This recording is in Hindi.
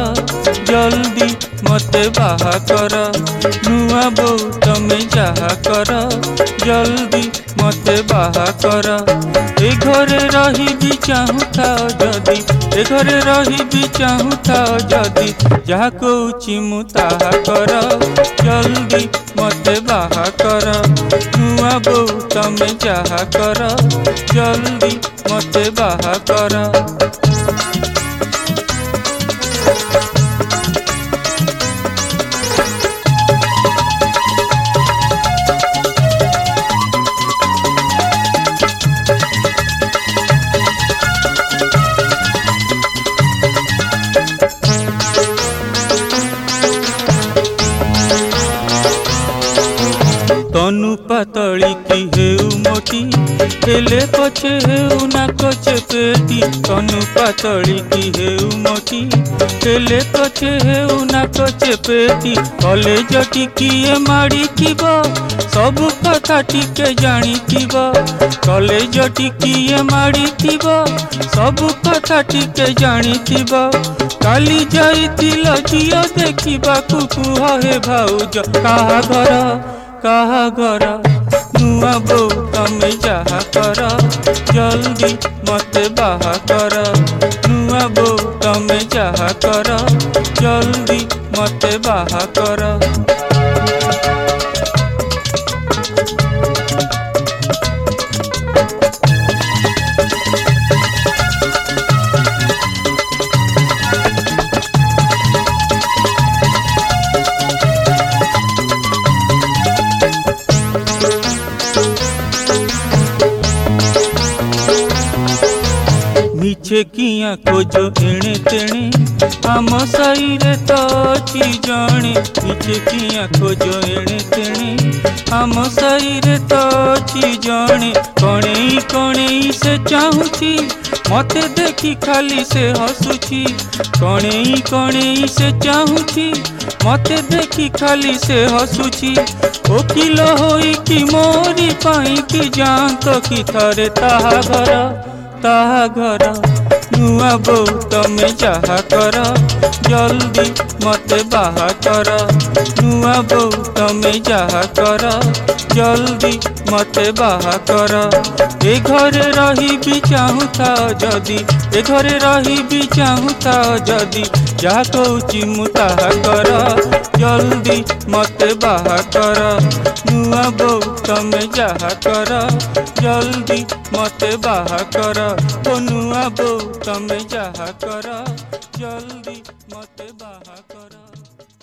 जल्दी मते बाहा कर नुआ बो तमे जहा कर जल्दी मते बाहा कर ए घरे रही भी चाहू था जदि ए घरे रही भी चाहू था जदि जहा कहूची मु ताहा कर जल्दी मते बाहा कर नुआ बो तमे जहा कर जल्दी मते बाहा कर। तनु पातली की हेउ मोटी हेले पछे हेउ नाक चेपेटी तनु पातली की हेउ मोटी हेले पछे हेउ नाक चेपेटी कॉलेज टिकिए माड़ी थिब सब कथा टिके जानी थिब कॉलेज टिकिए माड़ी थिब सब कथा टिके जानी थिब काली जाइथिल झियो देखिबा कुह हे भाउज काहा घर नुआ बो तमे जहा कर जल्दी मते बाहा कर नुआ बो तमे जहा कर जल्दी मते बाहा कर। मिछे किया खोजो एणे तेणे आम साई रे तो अच्छी जणे मिछे किया खोजो एणे तेणे आम साई रे तो अच्छी जणे कणेई कणेई से चाहूची मते देखी खाली से हसुची कणेई कणेई से चाहूची मते देखी खाली से हसुची ओकिल होई कि मोरी पाई कि जांत कि थरे ताहा घर नुआ बो तमे जहा कर जल्दी मते बाहा कर नुआ बो तमे जहा कर जल्दी मते बाहा कर ए घरे रही भी चाहू था जदि ए घरे रही भी चाहू था जदि जहा कहूची मु ताहा कर जल्दी मते बाहा कर नुआ बो तमे जहा कर जल्दी मते बाहा कर ओ नुआ बो तमे जहा कर जल्दी मते बाहा कर।